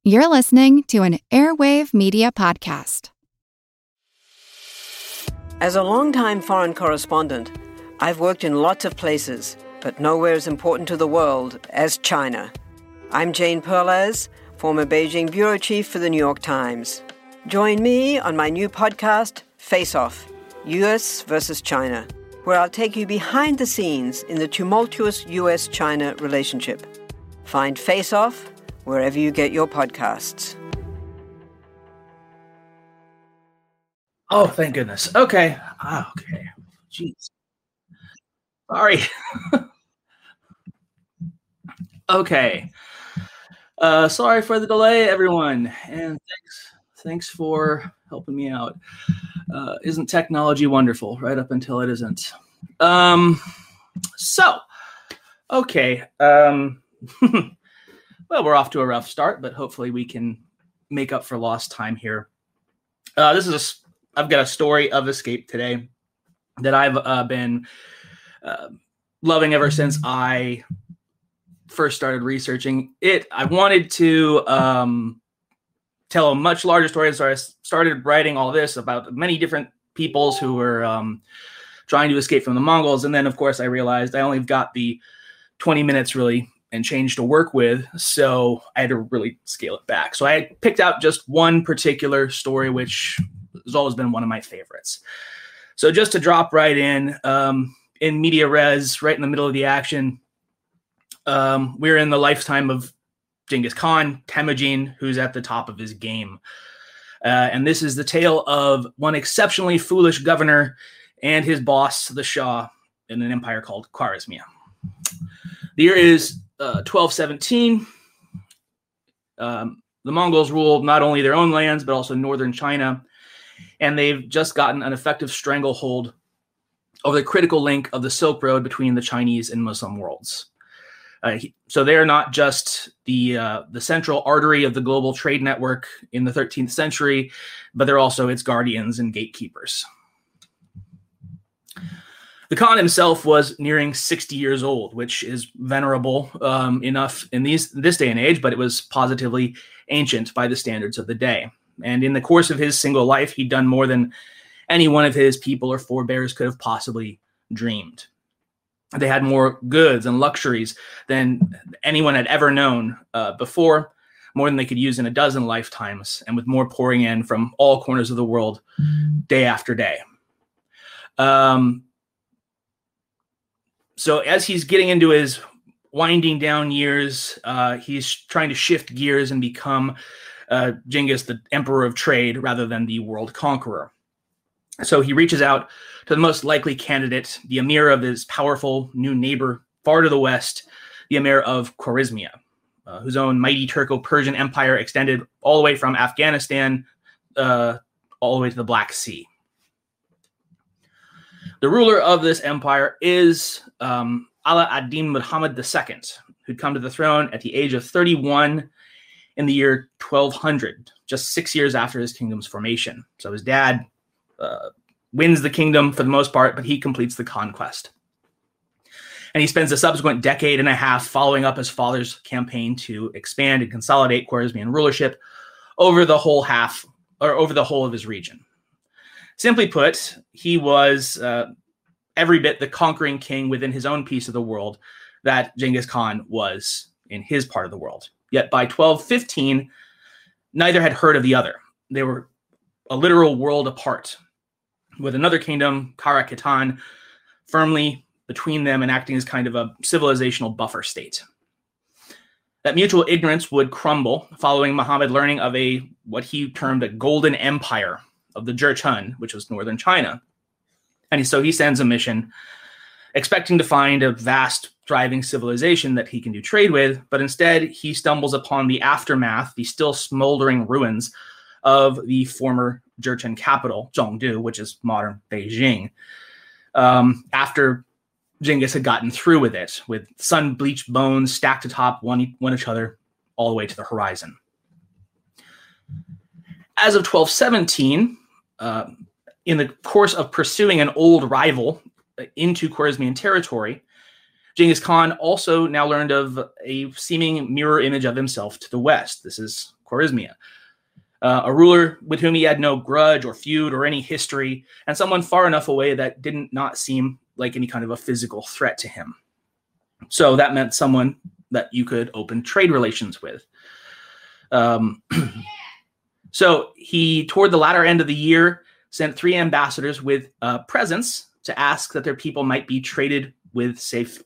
You're listening to an Airwave Media Podcast. As a longtime foreign correspondent, I've worked in lots of places, but nowhere as important to the world as China. I'm Jane Perlez, former Beijing bureau chief for the New York Times. Join me on my new podcast, Face Off, U.S. versus China, where I'll take you behind the scenes in the tumultuous U.S.-China relationship. Find Face Off wherever you get your podcasts. Oh, thank goodness. Okay. Okay. Jeez. Sorry. Okay. Sorry for the delay, everyone. And thanks for helping me out. Isn't technology wonderful? Right up until it isn't. Okay. Well, we're off to a rough start, but hopefully we can make up for lost time here. I've got a story of escape today that I've been loving ever since I first started researching it. I wanted to tell a much larger story, so I started writing all this about many different peoples who were trying to escape from the Mongols. And then, of course, I realized I only got the 20 minutes really and change to work with, so I had to really scale it back. So I picked out just one particular story, which has always been one of my favorites. So just to drop right in media res, right in the middle of the action, we're in the lifetime of Genghis Khan, Temujin, who's at the top of his game. And this is the tale of one exceptionally foolish governor and his boss, the Shah, in an empire called Khwarezmia. The year is 1217. The Mongols rule not only their own lands, but also northern China. And they've just gotten an effective stranglehold over the critical link of the Silk Road between the Chinese and Muslim worlds. So they're not just the central artery of the global trade network in the 13th century, but they're also its guardians and gatekeepers. The Khan himself was nearing 60 years old, which is venerable enough in this day and age, but it was positively ancient by the standards of the day. And in the course of his single life, he'd done more than any one of his people or forebears could have possibly dreamed. They had more goods and luxuries than anyone had ever known before, more than they could use in a dozen lifetimes, and with more pouring in from all corners of the world day after day. So as he's getting into his winding down years, he's trying to shift gears and become Genghis, the emperor of trade, rather than the world conqueror. So he reaches out to the most likely candidate, the emir of his powerful new neighbor far to the west, the emir of Khwarezmia, whose own mighty Turco-Persian empire extended all the way from Afghanistan all the way to the Black Sea. The ruler of this empire is Ala ad-Din Muhammad II, who'd come to the throne at the age of 31 in the year 1200, just 6 years after his kingdom's formation. So his dad wins the kingdom for the most part, but he completes the conquest. And he spends the subsequent decade and a half following up his father's campaign to expand and consolidate Khwarezmian rulership over the whole of his region. Simply put, he was every bit the conquering king within his own piece of the world that Genghis Khan was in his part of the world. Yet by 1215, neither had heard of the other. They were a literal world apart, with another kingdom, Kara Khitan, firmly between them and acting as kind of a civilizational buffer state. That mutual ignorance would crumble following Muhammad learning of what he termed a golden empire of the Jurchen, which was northern China. And so he sends a mission expecting to find a vast, thriving civilization that he can do trade with, but instead he stumbles upon the aftermath, the still smoldering ruins of the former Jurchen capital, Zhongdu, which is modern Beijing, after Genghis had gotten through with it, with sun-bleached bones stacked atop one each other all the way to the horizon. As of 1217, in the course of pursuing an old rival into Khwarezmian territory, Genghis Khan also now learned of a seeming mirror image of himself to the west. This is Khwarezmia, a ruler with whom he had no grudge or feud or any history, and someone far enough away that didn't not seem like any kind of a physical threat to him. So that meant someone that you could open trade relations with. So he, toward the latter end of the year, sent 3 ambassadors with presents to ask that their people might be traded with safely.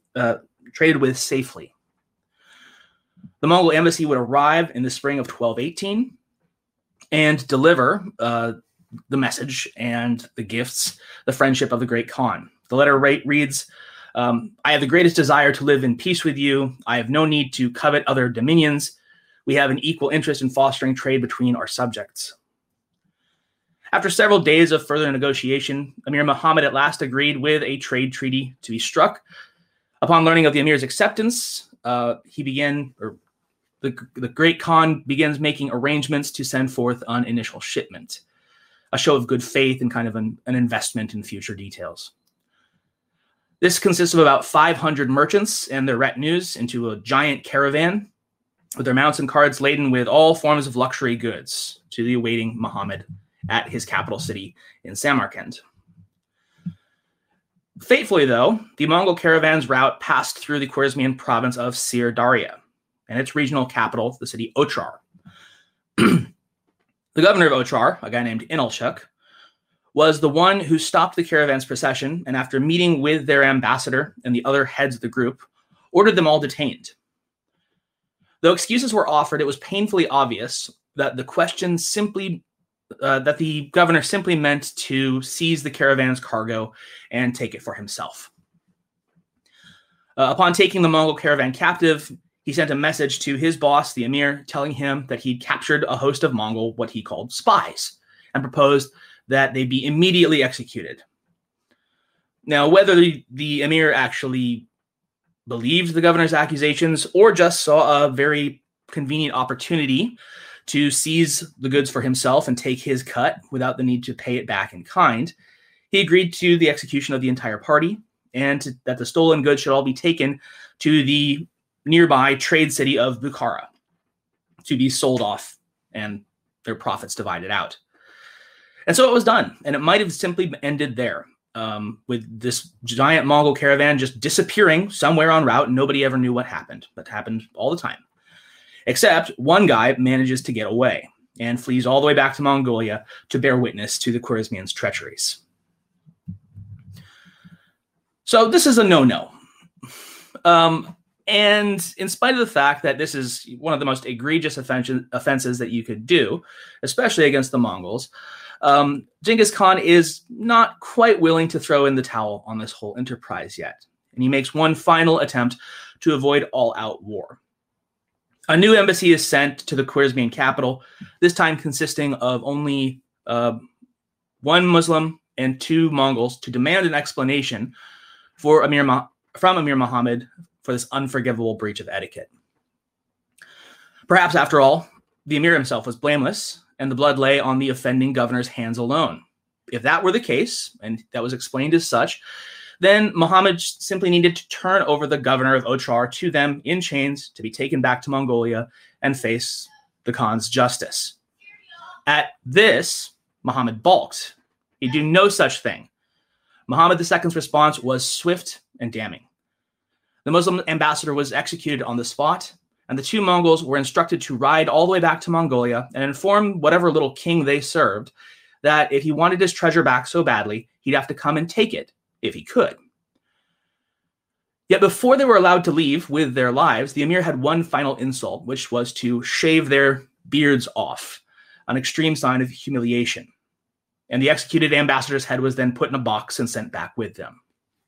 The Mongol embassy would arrive in the spring of 1218 and deliver the message and the gifts, the friendship of the great Khan. The letter reads, I have the greatest desire to live in peace with you. I have no need to covet other dominions. We have an equal interest in fostering trade between our subjects. After several days of further negotiation, Emir Muhammad at last agreed with a trade treaty to be struck. Upon learning of the Emir's acceptance, the great Khan begins making arrangements to send forth an initial shipment, a show of good faith and kind of an investment in future details. This consists of about 500 merchants and their retinues into a giant caravan with their mounts and carts laden with all forms of luxury goods to the awaiting Muhammad at his capital city in Samarkand. Fatefully, though, the Mongol caravan's route passed through the Khwarezmian province of Sir Daria and its regional capital, the city Otrar. The governor of Otrar, a guy named Inalshuk, was the one who stopped the caravan's procession, and after meeting with their ambassador and the other heads of the group, ordered them all detained. Though excuses were offered, it was painfully obvious that the governor simply meant to seize the caravan's cargo and take it for himself. Upon taking the Mongol caravan captive, he sent a message to his boss, the emir, telling him that he'd captured a host of Mongol, what he called spies, and proposed that they be immediately executed. Now, whether the emir actually believed the governor's accusations or just saw a very convenient opportunity to seize the goods for himself and take his cut without the need to pay it back in kind, he agreed to the execution of the entire party and that the stolen goods should all be taken to the nearby trade city of Bukhara to be sold off and their profits divided out. And so it was done, and it might have simply ended there, with this giant Mongol caravan just disappearing somewhere en route, and nobody ever knew what happened. That happened all the time. Except one guy manages to get away and flees all the way back to Mongolia to bear witness to the Khwarezmians' treacheries. So this is a no-no. And in spite of the fact that this is one of the most egregious offenses that you could do, especially against the Mongols, Genghis Khan is not quite willing to throw in the towel on this whole enterprise yet. And he makes one final attempt to avoid all-out war. A new embassy is sent to the Khwarezmian capital, this time consisting of only one Muslim and 2 Mongols, to demand an explanation from Emir Muhammad for this unforgivable breach of etiquette. Perhaps, after all, the emir himself was blameless, and the blood lay on the offending governor's hands alone. If that were the case, and that was explained as such, then Muhammad simply needed to turn over the governor of Otrar to them in chains to be taken back to Mongolia and face the Khan's justice. At this, Muhammad balked. He'd do no such thing. Muhammad II's response was swift and damning. The Muslim ambassador was executed on the spot, and the 2 Mongols were instructed to ride all the way back to Mongolia and inform whatever little king they served that if he wanted his treasure back so badly, he'd have to come and take it, if he could. Yet before they were allowed to leave with their lives, the emir had one final insult, which was to shave their beards off, an extreme sign of humiliation. And the executed ambassador's head was then put in a box and sent back with them.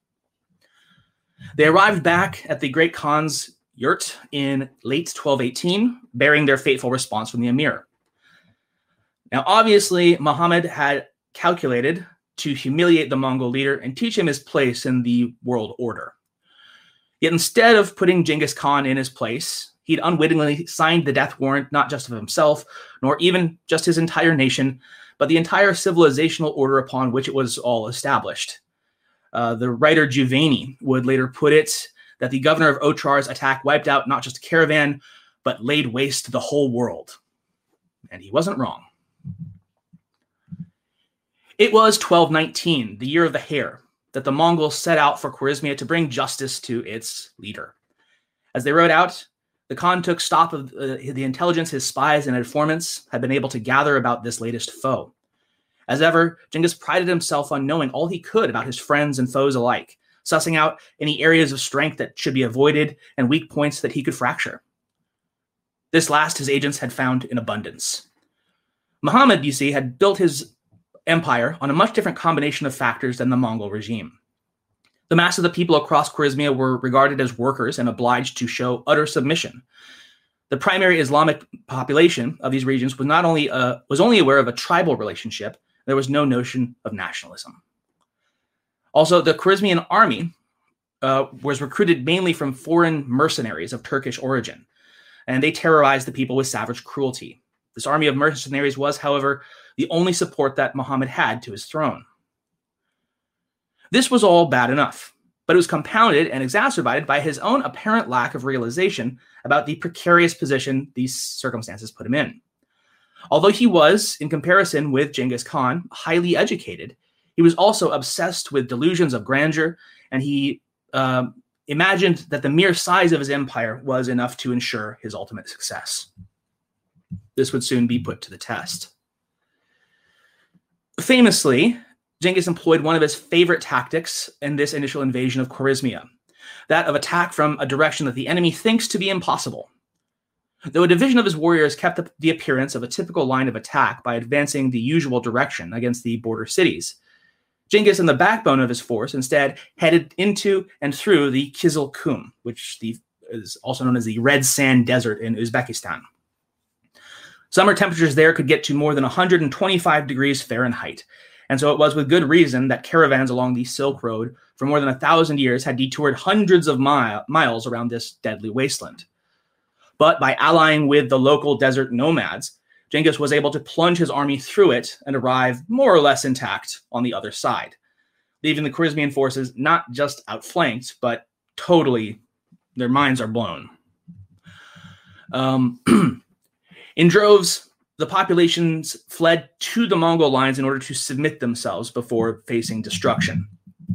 They arrived back at the Great Khan's yurt in late 1218, bearing their fateful response from the emir. Now, obviously, Muhammad had calculated to humiliate the Mongol leader and teach him his place in the world order. Yet instead of putting Genghis Khan in his place, he'd unwittingly signed the death warrant not just of himself, nor even just his entire nation, but the entire civilizational order upon which it was all established. The writer Juvayni would later put it that the governor of Ochar's attack wiped out not just a caravan, but laid waste the whole world. And he wasn't wrong. It was 1219, the year of the hare, that the Mongols set out for Khwarezmia to bring justice to its leader. As they rode out, the Khan took stock of the intelligence his spies and informants had been able to gather about this latest foe. As ever, Genghis prided himself on knowing all he could about his friends and foes alike, sussing out any areas of strength that should be avoided and weak points that he could fracture. This last his agents had found in abundance. Muhammad, you see, had built his empire on a much different combination of factors than the Mongol regime. The mass of the people across Khwarezmia were regarded as workers and obliged to show utter submission. The primary Islamic population of these regions was only aware of a tribal relationship. There was no notion of nationalism. Also, the Khwarezmian army was recruited mainly from foreign mercenaries of Turkish origin, and they terrorized the people with savage cruelty. This army of mercenaries was, however, the only support that Muhammad had to his throne. This was all bad enough, but it was compounded and exacerbated by his own apparent lack of realization about the precarious position these circumstances put him in. Although he was, in comparison with Genghis Khan, highly educated, he was also obsessed with delusions of grandeur, and he imagined that the mere size of his empire was enough to ensure his ultimate success. This would soon be put to the test. Famously, Genghis employed one of his favorite tactics in this initial invasion of Khwarezmia, that of attack from a direction that the enemy thinks to be impossible. Though a division of his warriors kept up the appearance of a typical line of attack by advancing the usual direction against the border cities, Genghis and the backbone of his force instead headed into and through the Kizil Kum, which is also known as the Red Sand Desert in Uzbekistan. Summer temperatures there could get to more than 125 degrees Fahrenheit, and so it was with good reason that caravans along the Silk Road for more than 1,000 years had detoured hundreds of miles around this deadly wasteland. But by allying with the local desert nomads, Genghis was able to plunge his army through it and arrive more or less intact on the other side, leaving the Khwarezmian forces not just outflanked, but totally, their minds are blown. In droves, the populations fled to the Mongol lines in order to submit themselves before facing destruction,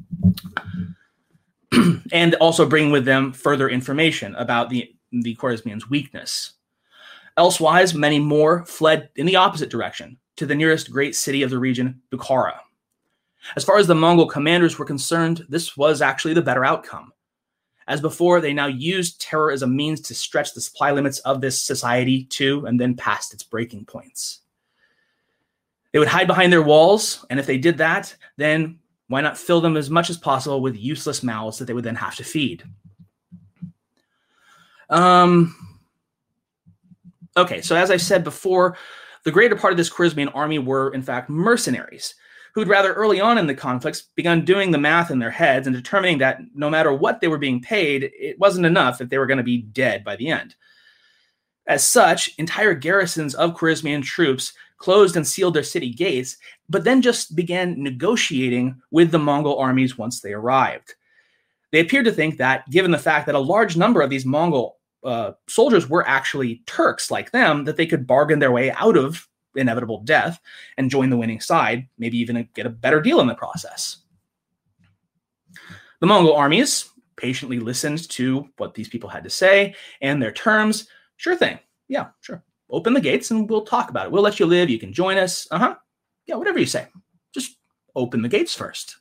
and also bring with them further information about the Khwarezmians' weakness. Elsewise, many more fled in the opposite direction, to the nearest great city of the region, Bukhara. As far as the Mongol commanders were concerned, this was actually the better outcome. As before, they now used terror as a means to stretch the supply limits of this society to and then past its breaking points. They would hide behind their walls, and if they did that, then why not fill them as much as possible with useless mouths that they would then have to feed? Okay, so as I said before, the greater part of this Khwarezmian army were, in fact, mercenaries, who'd rather early on in the conflicts begun doing the math in their heads and determining that no matter what they were being paid, it wasn't enough if they were going to be dead by the end. As such, entire garrisons of Khwarezmian troops closed and sealed their city gates, but then just began negotiating with the Mongol armies once they arrived. They appeared to think that, given the fact that a large number of these Mongol soldiers were actually Turks like them, that they could bargain their way out of inevitable death and join the winning side, maybe even get a better deal in the process. The Mongol armies patiently listened to what these people had to say and their terms. Sure thing. Yeah, sure. Open the gates and we'll talk about it. We'll let you live. You can join us. Yeah, whatever you say. Just open the gates first.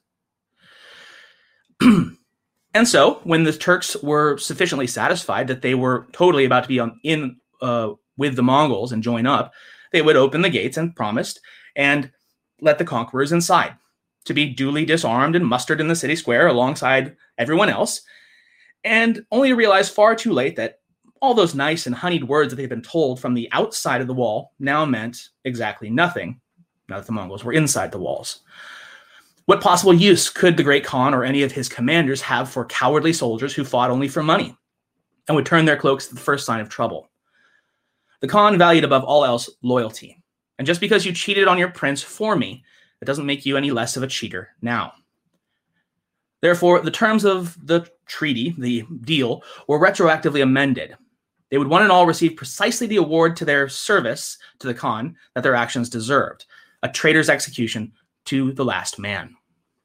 And so, when the Turks were sufficiently satisfied that they were totally about to be in with the Mongols and join up, they would open the gates and promised and let the conquerors inside to be duly disarmed and mustered in the city square alongside everyone else, and only to realize far too late that all those nice and honeyed words that they'd been told from the outside of the wall now meant exactly nothing, now that the Mongols were inside the walls. What possible use could the Great Khan or any of his commanders have for cowardly soldiers who fought only for money and would turn their cloaks at the first sign of trouble? The Khan valued above all else loyalty. And just because you cheated on your prince for me, it doesn't make you any less of a cheater now. Therefore, the terms of the treaty, the deal, were retroactively amended. They would one and all receive precisely the award to their service to the Khan that their actions deserved, a traitor's execution to the last man.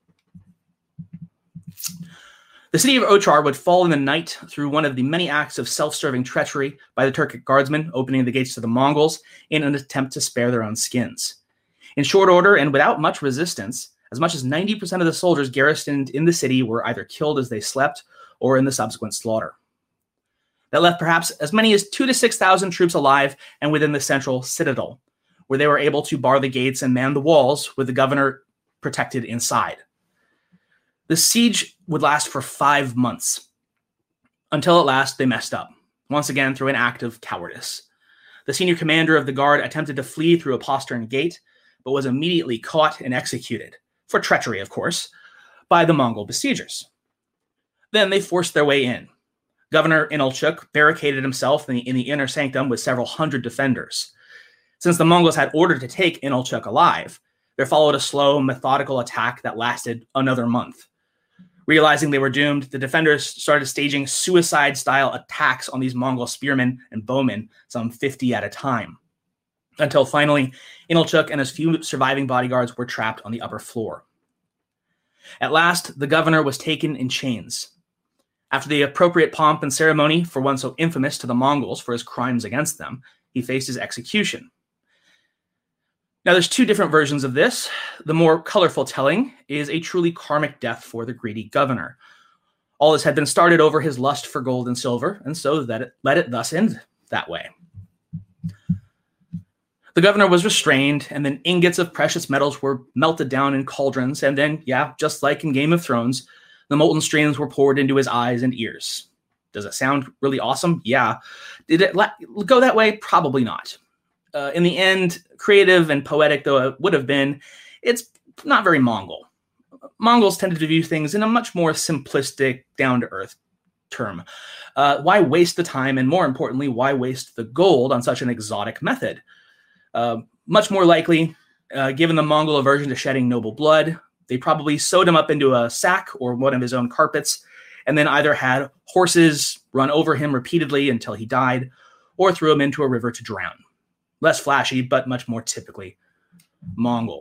The city of Ochar would fall in the night through one of the many acts of self-serving treachery by the Turkic guardsmen opening the gates to the Mongols in an attempt to spare their own skins. In short order and without much resistance, as much as 90% of the soldiers garrisoned in the city were either killed as they slept or in the subsequent slaughter. That left perhaps as many as 2,000 to 6,000 troops alive and within the central citadel, where they were able to bar the gates and man the walls with the governor protected inside. The siege would last for 5 months, until at last they messed up, once again through an act of cowardice. The senior commander of the guard attempted to flee through a postern gate, but was immediately caught and executed, for treachery, of course, by the Mongol besiegers. Then they forced their way in. Governor Inalchuk barricaded himself in the inner sanctum with several hundred defenders. Since the Mongols had ordered to take Inalchuk alive, there followed a slow, methodical attack that lasted another month. Realizing they were doomed, the defenders started staging suicide-style attacks on these Mongol spearmen and bowmen, some 50 at a time, until finally Inalchuk and his few surviving bodyguards were trapped on the upper floor. At last, the governor was taken in chains. After the appropriate pomp and ceremony for one so infamous to the Mongols for his crimes against them, he faced his execution. Now, there's two different versions of this. The more colorful telling is a truly karmic death for the greedy governor. All this had been started over his lust for gold and silver, and so let it thus end that way. The governor was restrained, and then ingots of precious metals were melted down in cauldrons, and then, just like in Game of Thrones, the molten streams were poured into his eyes and ears. Does it sound really awesome? Yeah. Did it go that way? Probably not. In the end, creative and poetic though it would have been, it's not very Mongol. Mongols tended to view things in a much more simplistic, down-to-earth term. Why waste the time, and more importantly, why waste the gold on such an exotic method? Much more likely, given the Mongol aversion to shedding noble blood, they probably sewed him up into a sack or one of his own carpets, and then either had horses run over him repeatedly until he died, or threw him into a river to drown. Less flashy, but much more typically Mongol.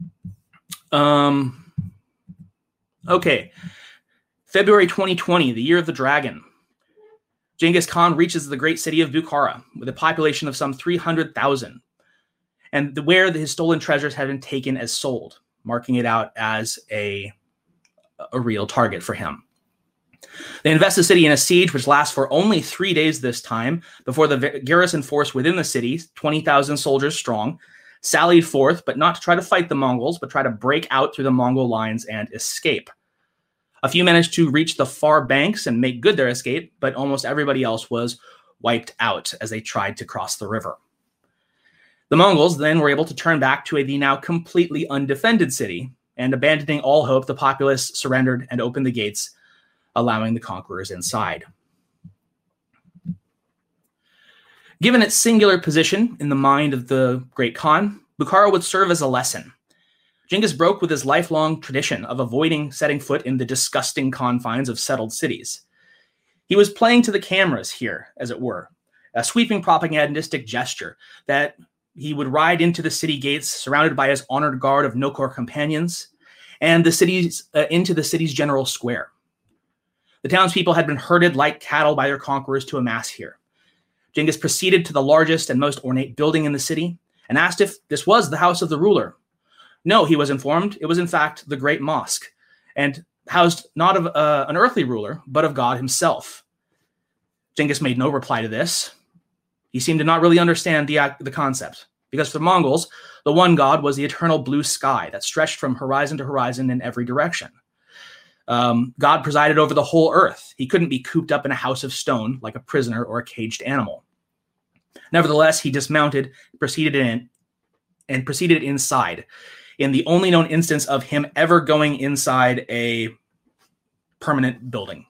Okay. February 2020, the year of the dragon. Genghis Khan reaches the great city of Bukhara with a population of some 300,000, and where his stolen treasures had been taken as sold, marking it out as a real target for him. They invest the city in a siege which lasts for only 3 days this time, before the garrison force within the city, 20,000 soldiers strong, sallied forth, but not to try to fight the Mongols, but try to break out through the Mongol lines and escape. A few managed to reach the far banks and make good their escape, but almost everybody else was wiped out as they tried to cross the river. The Mongols then were able to turn back to the now completely undefended city, and abandoning all hope, the populace surrendered and opened the gates, allowing the conquerors inside. Given its singular position in the mind of the great Khan, Bukhara would serve as a lesson. Genghis broke with his lifelong tradition of avoiding setting foot in the disgusting confines of settled cities. He was playing to the cameras here, as it were, a sweeping propagandistic gesture that he would ride into the city gates surrounded by his honored guard of Nokor companions and into the city's general square. The townspeople had been herded like cattle by their conquerors to amass here. Genghis proceeded to the largest and most ornate building in the city and asked if this was the house of the ruler. No, he was informed, it was in fact the Great Mosque, and housed not of an earthly ruler, but of God himself. Genghis made no reply to this. He seemed to not really understand the concept, because for the Mongols, the one God was the eternal blue sky that stretched from horizon to horizon in every direction. God presided over the whole earth. He couldn't be cooped up in a house of stone like a prisoner or a caged animal. Nevertheless, he dismounted, proceeded inside, in the only known instance of him ever going inside a permanent building.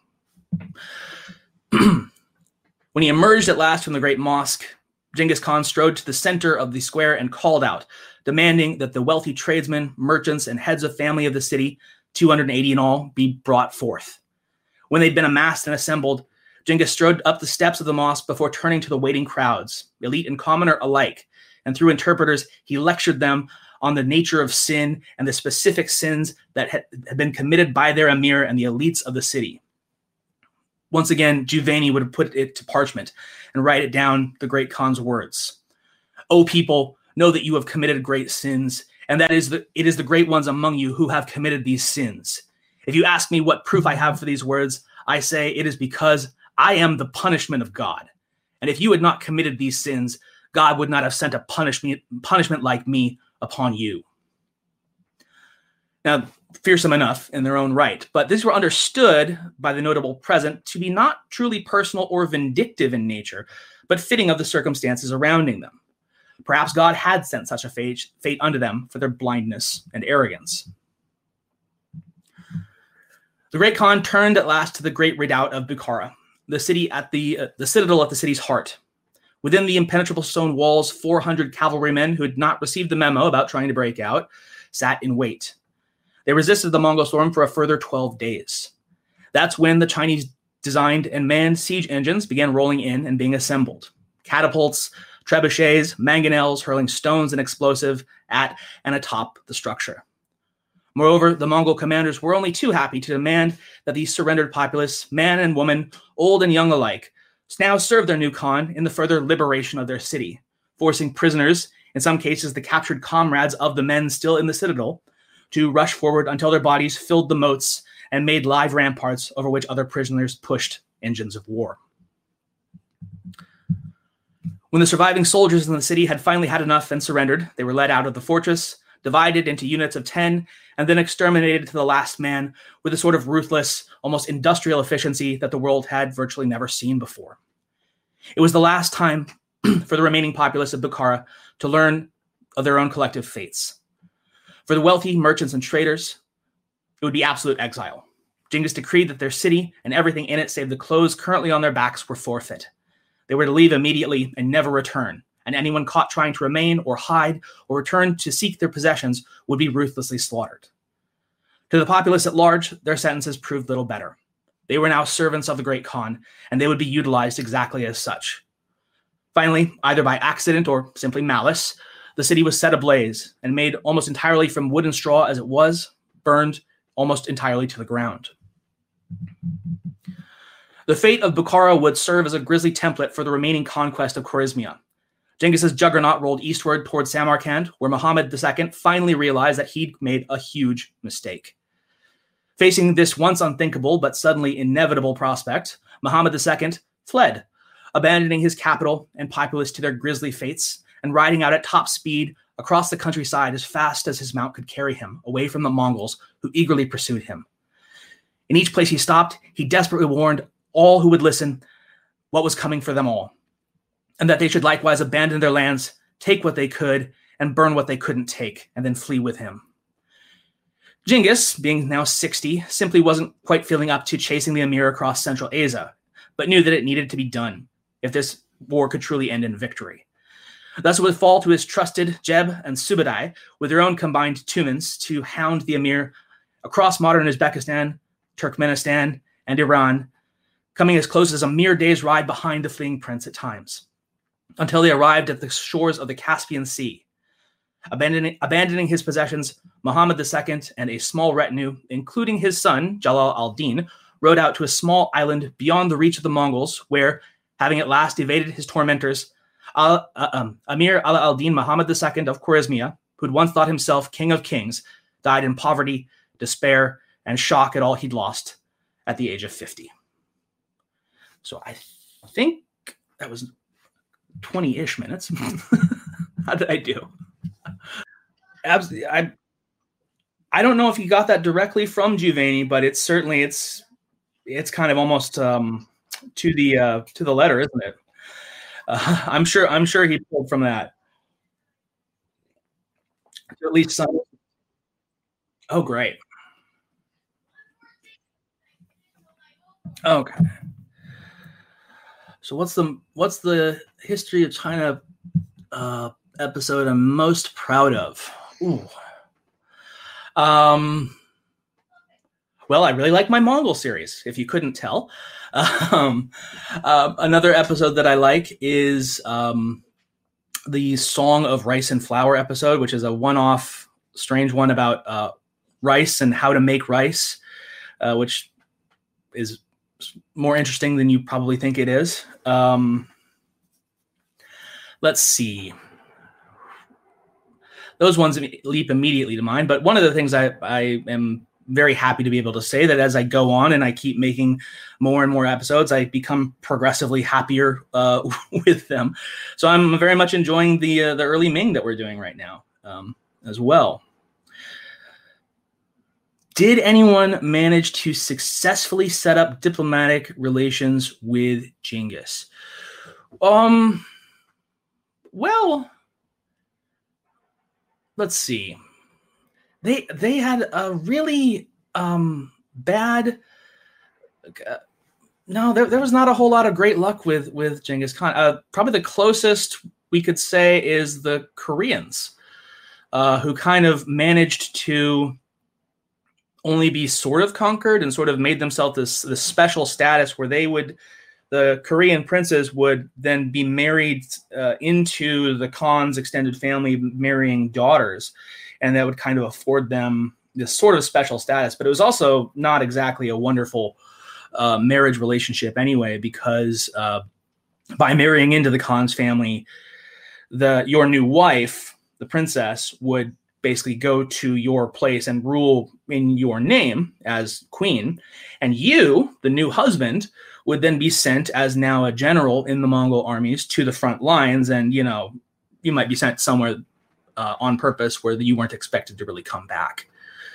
When he emerged at last from the Great Mosque, Genghis Khan strode to the center of the square and called out, demanding that the wealthy tradesmen, merchants, and heads of family of the city 280 in all, be brought forth. When they'd been amassed and assembled, Genghis strode up the steps of the mosque before turning to the waiting crowds, elite and commoner alike, and through interpreters, he lectured them on the nature of sin and the specific sins that had been committed by their emir and the elites of the city. Once again, Juvayni would put it to parchment and write it down, the great Khan's words. O people, know that you have committed great sins, and that it is the great ones among you who have committed these sins. If you ask me what proof I have for these words, I say it is because I am the punishment of God. And if you had not committed these sins, God would not have sent a punishment like me upon you. Now, fearsome enough in their own right, but these were understood by the notable present to be not truly personal or vindictive in nature, but fitting of the circumstances surrounding them. Perhaps God had sent such a fate unto them for their blindness and arrogance. The great Khan turned at last to the great redoubt of Bukhara, the city at the citadel at the city's heart. Within the impenetrable stone walls, 400 cavalrymen who had not received the memo about trying to break out sat in wait. They resisted the Mongol storm for a further 12 days. That's when the Chinese designed and manned siege engines began rolling in and being assembled. Catapults, trebuchets, mangonels hurling stones and explosive at and atop the structure. Moreover, the Mongol commanders were only too happy to demand that the surrendered populace, man and woman, old and young alike, now serve their new Khan in the further liberation of their city, forcing prisoners, in some cases the captured comrades of the men still in the citadel, to rush forward until their bodies filled the moats and made live ramparts over which other prisoners pushed engines of war. When the surviving soldiers in the city had finally had enough and surrendered, they were led out of the fortress, divided into units of 10, and then exterminated to the last man with a sort of ruthless, almost industrial efficiency that the world had virtually never seen before. It was the last time for the remaining populace of Bukhara to learn of their own collective fates. For the wealthy merchants and traders, it would be absolute exile. Genghis decreed that their city and everything in it save the clothes currently on their backs were forfeit. They were to leave immediately and never return, and anyone caught trying to remain or hide or return to seek their possessions would be ruthlessly slaughtered. To the populace at large, their sentences proved little better. They were now servants of the great Khan, and they would be utilized exactly as such. Finally, either by accident or simply malice, the city was set ablaze and made almost entirely from wood and straw as it was, burned almost entirely to the ground. The fate of Bukhara would serve as a grisly template for the remaining conquest of Khwarezmia. Genghis's juggernaut rolled eastward toward Samarkand, where Muhammad II finally realized that he'd made a huge mistake. Facing this once unthinkable but suddenly inevitable prospect, Muhammad II fled, abandoning his capital and populace to their grisly fates and riding out at top speed across the countryside as fast as his mount could carry him, away from the Mongols who eagerly pursued him. In each place he stopped, he desperately warned all who would listen what was coming for them all, and that they should likewise abandon their lands, take what they could, and burn what they couldn't take, and then flee with him. Genghis, being now 60, simply wasn't quite feeling up to chasing the emir across Central Asia, but knew that it needed to be done if this war could truly end in victory. Thus it would fall to his trusted Jeb and Subadai, with their own combined tumans, to hound the emir across modern Uzbekistan, Turkmenistan, and Iran, coming as close as a mere day's ride behind the fleeing prince at times, until they arrived at the shores of the Caspian Sea. Abandoning his possessions, Muhammad II and a small retinue, including his son, Jalal al-Din, rode out to a small island beyond the reach of the Mongols, where, having at last evaded his tormentors, Amir Ala al-Din Muhammad II of Khwarezmia, who'd once thought himself king of kings, died in poverty, despair, and shock at all he'd lost at the age of 50. So I think that was 20-ish minutes. How did I do? Absolutely. I don't know if you got that directly from Juvayni, but it's certainly it's kind of almost to the letter, isn't it? I'm sure he pulled from that. At least some. Oh, great. Okay. So what's the history of China episode I'm most proud of? Ooh. Well, I really like my Mongol series, if you couldn't tell. Another episode that I like is the Song of Rice and Flour episode, which is a one-off, strange one about rice and how to make rice, which is more interesting than you probably think it is. Let's see. Those ones leap immediately to mind. But one of the things I am very happy to be able to say that as I go on and I keep making more and more episodes, I become progressively happier with them. So I'm very much enjoying the early Ming that we're doing right now as well. Did anyone manage to successfully set up diplomatic relations with Genghis? Well, let's see. They had a really bad. No, there was not a whole lot of great luck with Genghis Khan. Probably the closest we could say is the Koreans, who kind of managed to only be sort of conquered and sort of made themselves this special status where the Korean princes would then be married into the Khan's extended family, marrying daughters. And that would kind of afford them this sort of special status. But it was also not exactly a wonderful marriage relationship anyway, because by marrying into the Khan's family, your new wife, the princess, would basically go to your place and rule in your name as queen. And you, the new husband, would then be sent as now a general in the Mongol armies to the front lines. And, you might be sent somewhere on purpose where you weren't expected to really come back.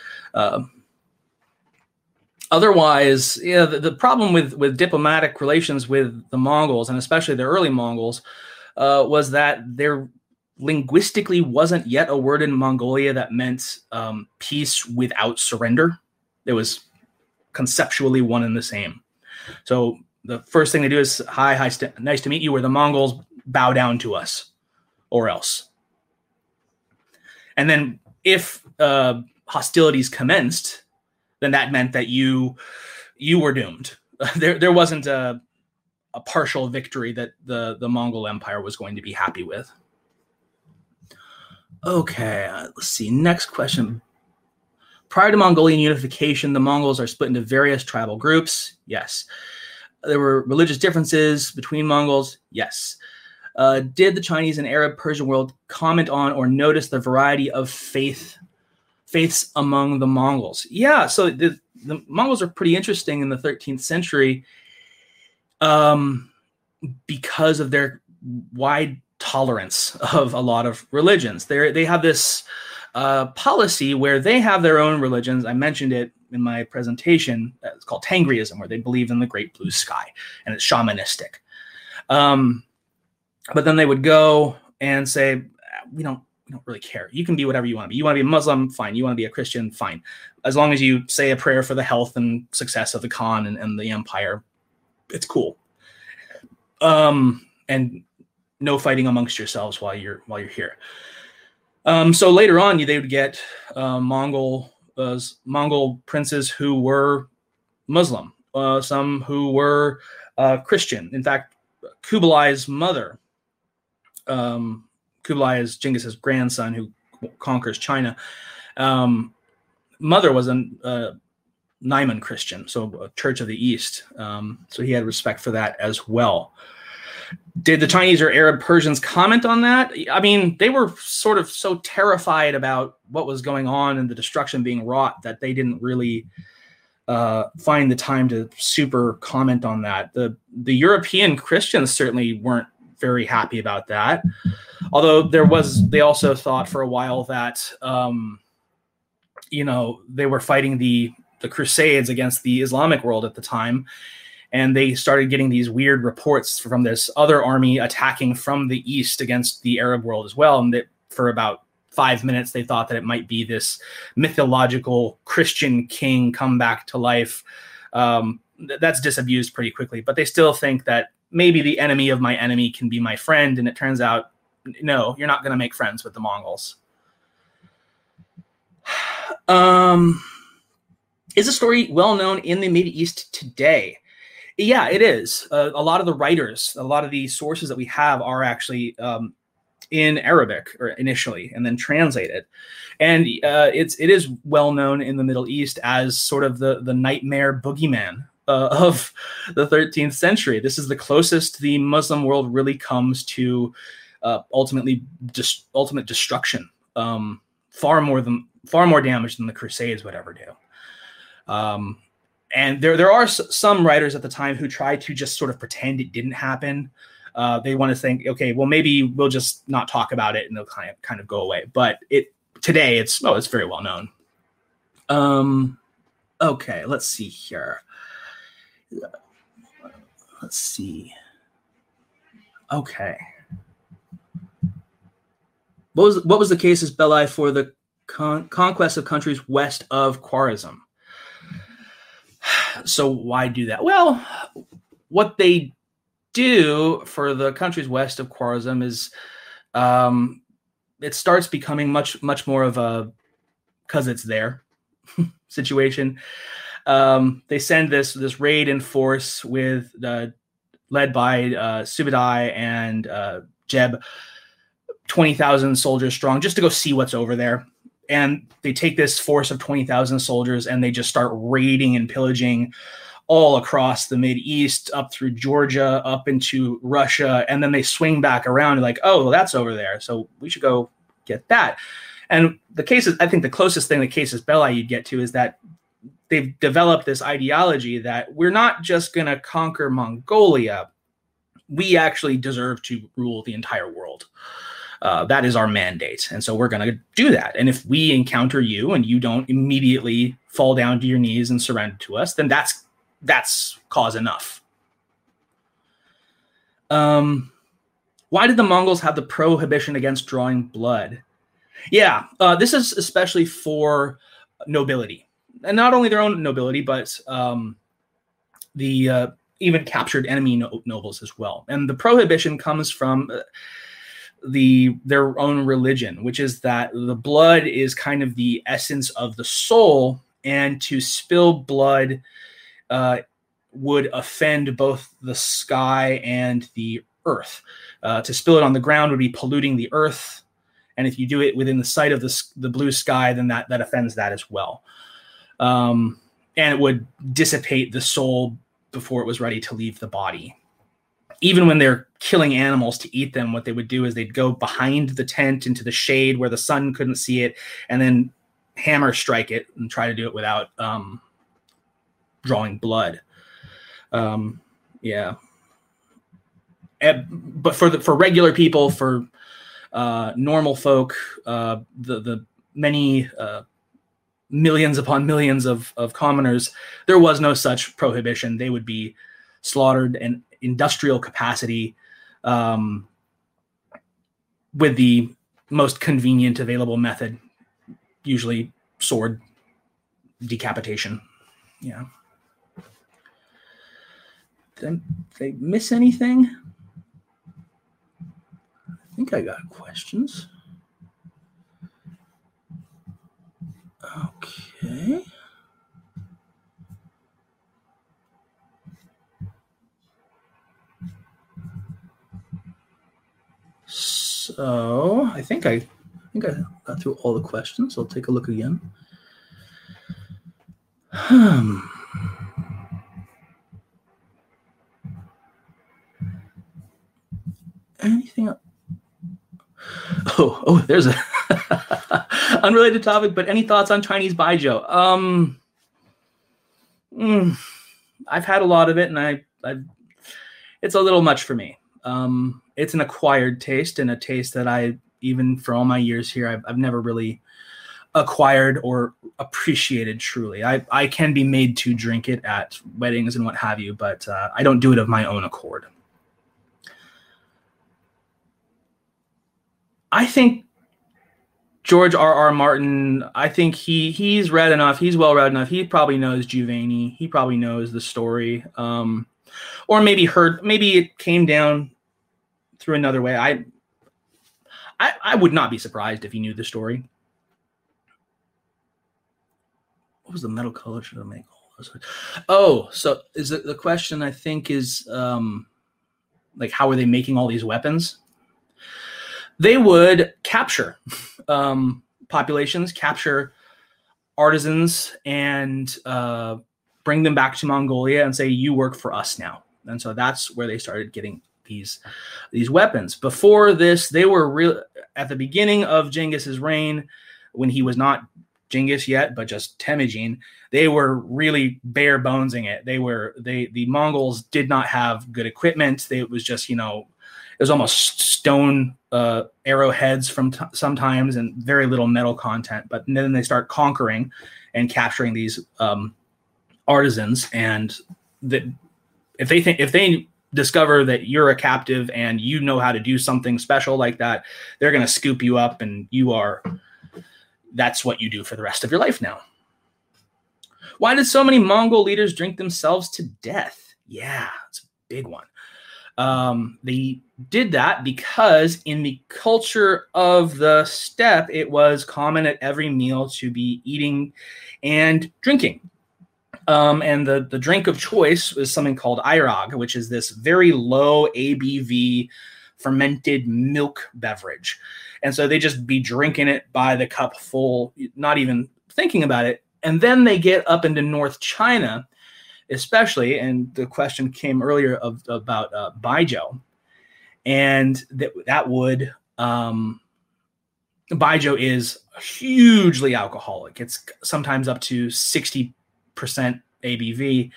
Otherwise, the problem with diplomatic relations with the Mongols, and especially the early Mongols, was that there linguistically wasn't yet a word in Mongolia that meant peace without surrender. It was conceptually one and the same. So the first thing they do is, hi, nice to meet you, where the Mongols bow down to us, or else. And then if hostilities commenced, then that meant that you were doomed. There wasn't a partial victory that the Mongol Empire was going to be happy with. Okay, let's see. Next question. Prior to Mongolian unification, the Mongols are split into various tribal groups. Yes. There were religious differences between Mongols. Yes. Did the Chinese and Arab Persian world comment on or notice the variety of faiths among the Mongols? Yeah, so the Mongols are pretty interesting in the 13th century because of their wide tolerance of a lot of religions. They have this policy where they have their own religions. I mentioned it in my presentation. It's called Tengriism, where they believe in the great blue sky, and it's shamanistic. But then they would go and say, we don't really care. You can be whatever you want to be. You want to be a Muslim? Fine. You want to be a Christian? Fine. As long as you say a prayer for the health and success of the Khan and the empire, it's cool. And no fighting amongst yourselves while you're here. So later on, they would get Mongol princes who were Muslim, some who were Christian. In fact, Kublai's mother, Kublai is Genghis's grandson who conquers China. Mother was a Naiman Christian, so a Church of the East. So he had respect for that as well. Did the Chinese or Arab Persians comment on that? I mean, they were sort of so terrified about what was going on and the destruction being wrought that they didn't really find the time to super comment on that. The European Christians certainly weren't very happy about that. Although they also thought for a while that, they were fighting the Crusades against the Islamic world at the time. And they started getting these weird reports from this other army attacking from the east against the Arab world as well. And that for about 5 minutes, they thought that it might be this mythological Christian king come back to life. That's disabused pretty quickly. But they still think that maybe the enemy of my enemy can be my friend. And it turns out, no, you're not going to make friends with the Mongols. Is the story well known in the Mideast today? Yeah, it is. A lot of the writers, a lot of the sources that we have are actually in Arabic or initially, and then translated. And it is well known in the Middle East as sort of the nightmare boogeyman of the 13th century. This is the closest the Muslim world really comes to ultimate destruction. Far more damage than the Crusades would ever do. And there are some writers at the time who try to just sort of pretend it didn't happen. They want to think, okay, well, maybe we'll just not talk about it and they'll kind of go away. But today it's very well known. Okay, let's see here. Let's see. Okay. What was the casus belli for the conquest of countries west of Khwarezm? So why do that? Well, what they do for the countries west of Khwarezm is it starts becoming much more of a because it's there situation. They send this raid in force with led by Subadai and Jeb, 20,000 soldiers strong, just to go see what's over there. And they take this force of 20,000 soldiers and they just start raiding and pillaging all across the Mideast, up through Georgia, up into Russia. And then they swing back around and like, oh, well, that's over there, so we should go get that. And the cases, I think the closest thing the casus belli you'd get to is that they've developed this ideology that we're not just going to conquer Mongolia. We actually deserve to rule the entire world. That is our mandate. And so we're going to do that. And if we encounter you and you don't immediately fall down to your knees and surrender to us, then that's cause enough. Why did the Mongols have the prohibition against drawing blood? Yeah, this is especially for nobility. And not only their own nobility, but the even captured enemy nobles as well. And the prohibition comes from their own religion, which is that the blood is kind of the essence of the soul, and to spill blood would offend both the sky and the earth. To spill it on the ground would be polluting the earth, and if you do it within the sight of the blue sky, then that offends that as well. And it would dissipate the soul before it was ready to leave the body. Even when they're killing animals to eat them, what they would do is they'd go behind the tent into the shade where the sun couldn't see it, and then hammer strike it and try to do it without drawing blood. Yeah. But for regular people, for normal folk, the many millions upon millions of commoners, there was no such prohibition. They would be slaughtered in industrial capacity with the most convenient available method, usually sword decapitation. Yeah. Did I miss anything? I think I got questions. Okay. So I think I got through all the questions. I'll take a look again. Anything else? Oh, there's a unrelated topic, but any thoughts on Chinese baijiu? I've had a lot of it, and it's a little much for me. It's an acquired taste, and a taste that even for all my years here, I've never really acquired or appreciated truly. I can be made to drink it at weddings and what have you, but I don't do it of my own accord. I think George R.R. Martin, I think he's read enough. He's well read enough. He probably knows Giovanni. He probably knows the story, or maybe it came down through another way. I would not be surprised if he knew the story. what was the metal culture to make all those? Oh, so is it the question? I think is like, how are they making all these weapons? They would capture populations, capture artisans, and bring them back to Mongolia and say, you work for us now. And so that's where they started getting these weapons. Before this, they were real at the beginning of Genghis's reign, when he was not Genghis yet, but just Temujin. They were really bare bonesing it. The Mongols did not have good equipment. It was just, it was almost stone arrowheads sometimes, and very little metal content. But then they start conquering and capturing these artisans, and if they discover that you're a captive and you know how to do something special like that, they're going to scoop you up, and that's what you do for the rest of your life now. Why did so many Mongol leaders drink themselves to death? Yeah, it's a big one. They did that because in the culture of the steppe, it was common at every meal to be eating and drinking. And the drink of choice was something called airag, which is this very low ABV fermented milk beverage. And so they just be drinking it by the cup full, not even thinking about it. And then they get up into North China, especially, and the question came earlier about baijiu. And that would, baijiu is hugely alcoholic. It's sometimes up to 60% ABV.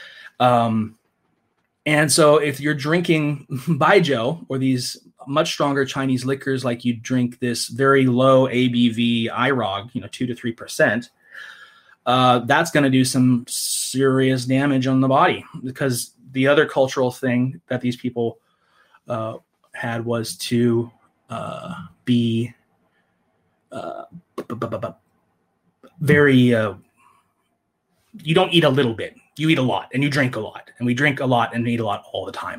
And so if you're drinking baijiu or these much stronger Chinese liquors, like you drink this very low ABV airag, 2 to 3%, that's going to do some serious damage on the body, because the other cultural thing that these people had was to be very, you don't eat a little bit, you eat a lot, and you drink a lot, and we drink a lot and eat a lot all the time.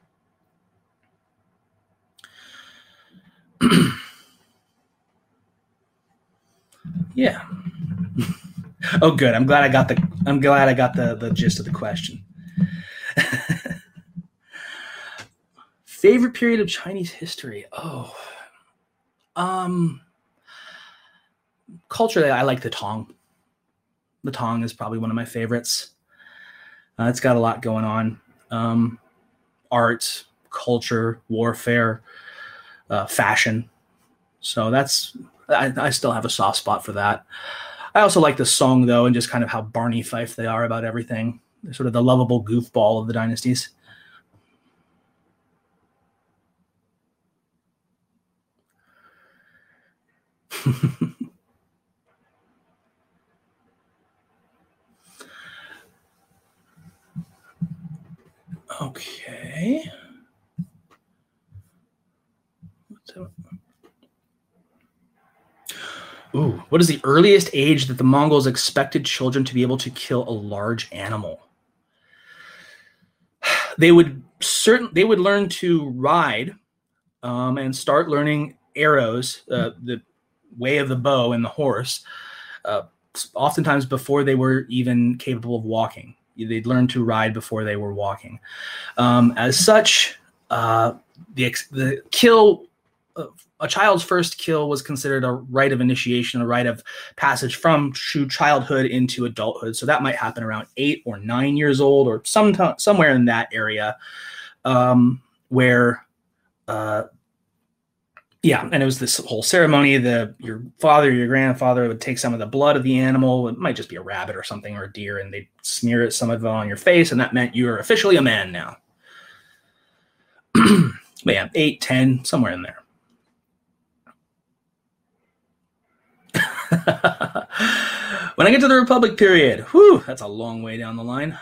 Yeah. Oh, good. I'm glad I got the gist of the question. Favorite period of Chinese history? Oh, culturally, I like the Tang. The Tang is probably one of my favorites. It's got a lot going on. Art, culture, warfare, fashion. So I still have a soft spot for that. I also like the Song, though, and just kind of how Barney Fife they are about everything. They're sort of the lovable goofball of the dynasties. Okay. Ooh, what is the earliest age that the Mongols expected children to be able to kill a large animal? They would learn to ride and start learning arrows, the way of the bow and the horse, oftentimes before they were even capable of walking. They'd learn to ride before they were walking. As such, the kill, a child's first kill was considered a rite of initiation, a rite of passage from true childhood into adulthood. So that might happen around 8 or 9 years old, or somewhere in that area, where, and it was this whole ceremony. Your father, your grandfather would take some of the blood of the animal. It might just be a rabbit or something, or a deer, and they'd smear some of it on your face, and that meant you were officially a man now. But yeah, 8, 10, somewhere in there. When I get to the Republic period, whew, that's a long way down the line.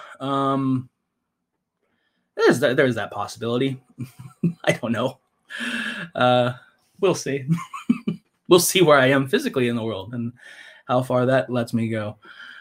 There's that possibility. I don't know. We'll see. We'll see where I am physically in the world and how far that lets me go.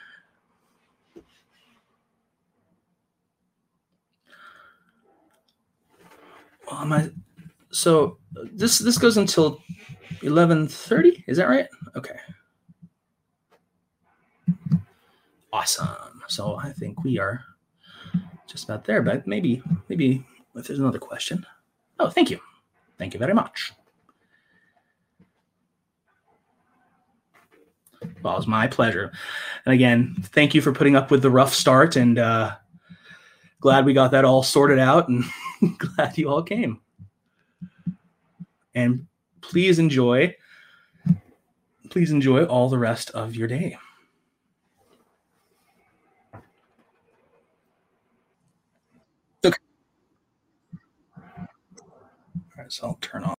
So this goes until 11:30. Is that right? Okay. Awesome. So I think we are just about there, but maybe if there's another question. Oh, thank you. Thank you very much. Well, it was my pleasure. And again, thank you for putting up with the rough start, and glad we got that all sorted out, and glad you all came. And please enjoy all the rest of your day. Okay. All right, so I'll turn off.